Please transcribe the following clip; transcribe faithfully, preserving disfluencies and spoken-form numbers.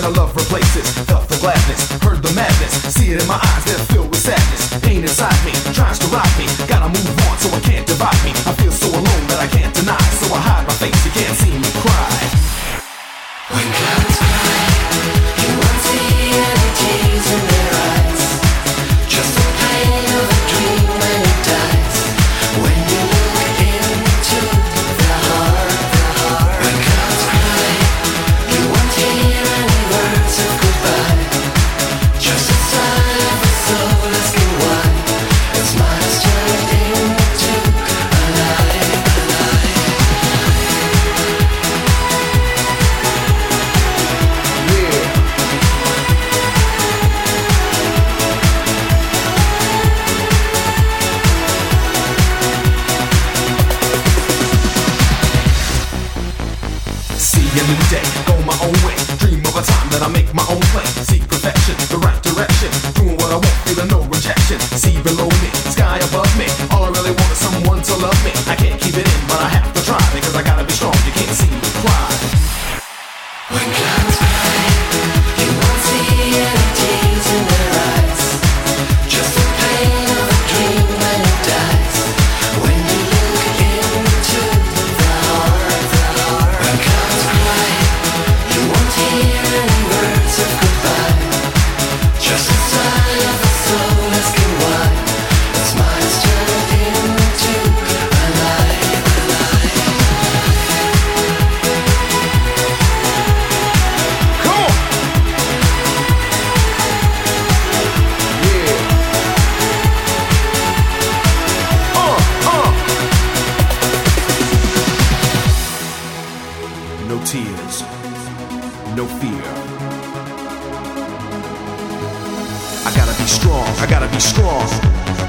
her love replaces. Felt the gladness, heard the madness. See it in my eyes, they're filled with sadness. Pain inside me, tries to rob me. Gotta move on so it can't divide me. I feel so alone that I can't deny. So I hide my face, you can't see me cry. When clouds cry, you won't see any tears in their eyes. Just the pain of a dream when it dies. When you look into the heart, the heart. When clouds cry, you won't hear any words of goodbye. Just a sigh of a soul asking why. And smiles turned into a lie, a lie. See a new day, go my own way. Dream of a time that I make my own play. Seek perfection, the right direction. Doing what I want, feeling no rejection. See below me, sky above me. All I really want is someone to love me. I can't keep it in, but I have to try. Because I gotta be strong, you can't see me cry. When clouds cry, you won't see any tears in their eyes. Just the pain of a dream when it dies. When you look into the heart, the heart. When clouds cry, you won't hear any words of goodbye. Just a sigh of a soul asking why. And smiles turned into a lie, a lie. Come on! Yeah. Uh, uh. No tears, no fear. I gotta be strong, I gotta be strong.